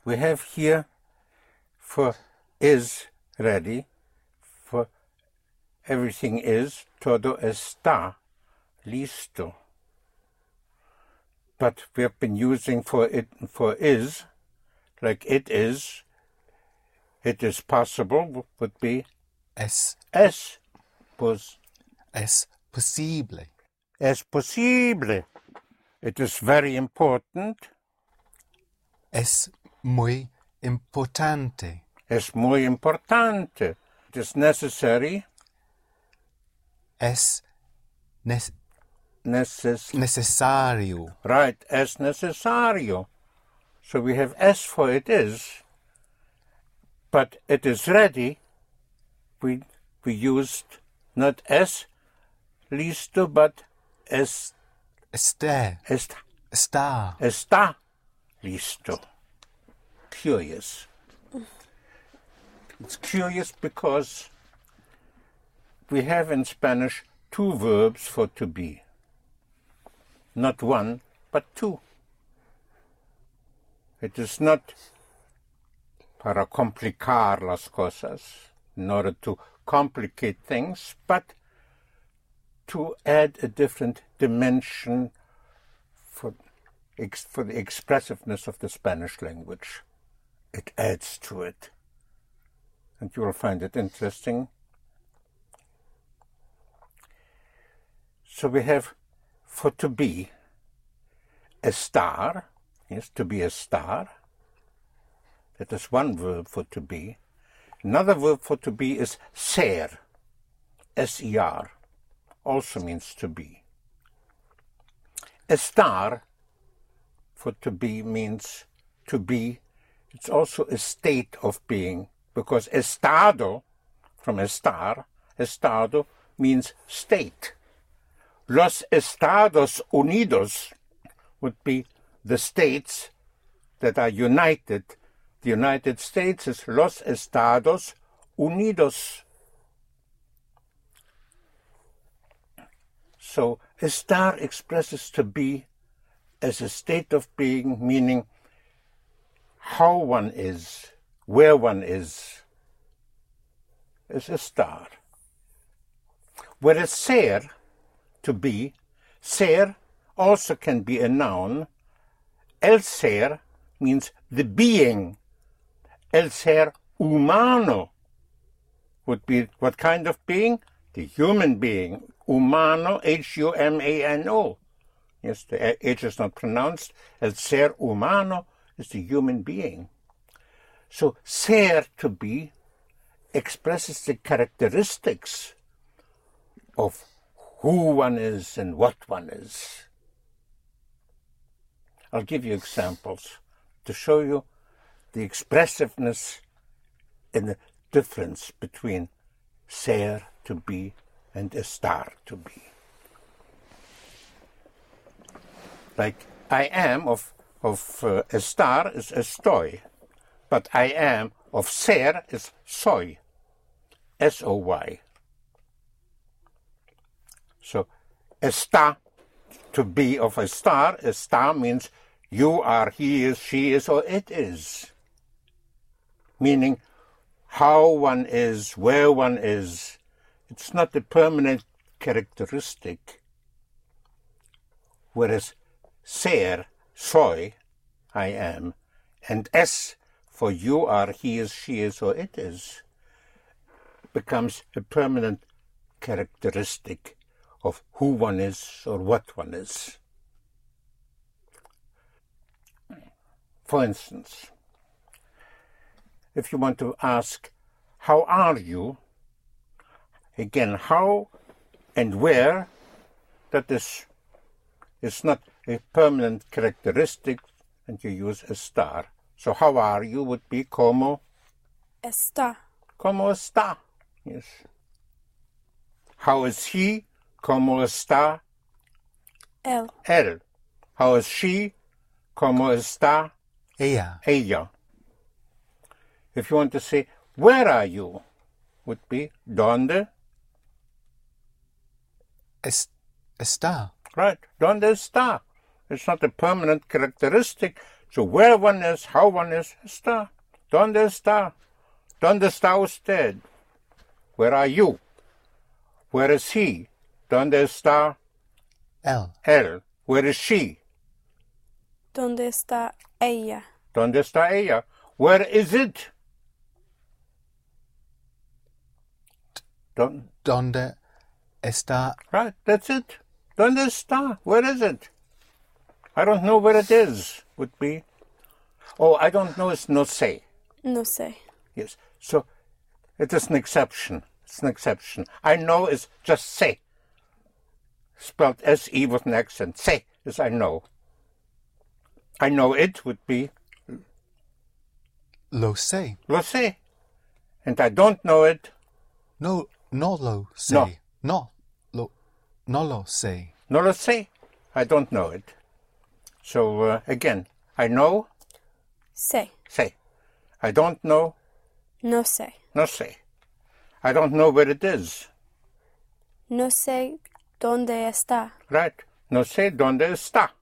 we have here for is ready, for everything is, todo está listo. But we have been using for is, like it is possible, would be Es posible. Es posible. It is very important. Es muy importante. Es muy importante. It is necessary. Es necesario. Right, es necesario. So we have es for it is, but it is ready. We used not es listo, but Está listo. Curious. It's curious because we have in Spanish two verbs for to be. Not one, but two. It is not para complicar las cosas, in order to complicate things, but to add a different dimension for the expressiveness of the Spanish language. It adds to it. And you will find it interesting. So we have for to be estar, yes, to be a star. That is one verb for to be. Another verb for to be is ser, S-E-R, also means to be. Estar for to be means to be. It's also a state of being, because estado, from estar, estado means state. Los Estados Unidos would be the states that are united. The United States is Los Estados Unidos. So estar expresses to be as a state of being, meaning how one is, where one is estar. Whereas ser, to be, ser also can be a noun. El ser means the being. El ser humano would be what kind of being? The human being. Humano, H-U-M-A-N-O. Yes, the H is not pronounced. El ser humano is the human being. So ser, to be, expresses the characteristics of who one is and what one is. I'll give you examples to show you the expressiveness and the difference between ser, to be, and estar, to be. Like I am of estar is estoy, but I am of ser is soy, S-O-Y. So está, to be of estar, estar means you are, he is, she is, or it is. Meaning how one is, where one is. It's not a permanent characteristic. Whereas ser, soy, I am, and es, for you are, he is, she is, or it is, becomes a permanent characteristic of who one is or what one is. For instance, if you want to ask, how are you? Again, how and where, that is not a permanent characteristic, and you use estar. So how are you would be como Está. Como está. Yes. How is he? Como está Él. él. How is she? Como está Ella. ella. If you want to say, where are you? Would be, ¿dónde? Está. Right, ¿dónde está? It's not a permanent characteristic, So where one is, how one is, está. ¿Dónde está? ¿Dónde está usted? Where are you? Where is he? ¿Dónde está él? Where is she? ¿Dónde está ella? ¿Dónde está ella? Where is it? ¿Dónde está? Right, that's it. ¿Dónde está? Where is it? I don't know where it is, would be. Oh, I don't know is no sé. No sé. Yes, so it is an exception. It's an exception. I know is just sé. Spelled S-E with an accent. Sé is I know. I know it would be Lo sé. lo sé. And I don't know it. No lo sé. No. No lo sé. No lo sé. I don't know it. So again, I know, Sé. sé. I don't know, No sé. no sé. I don't know where it is. No sé dónde está. Right. No sé dónde está.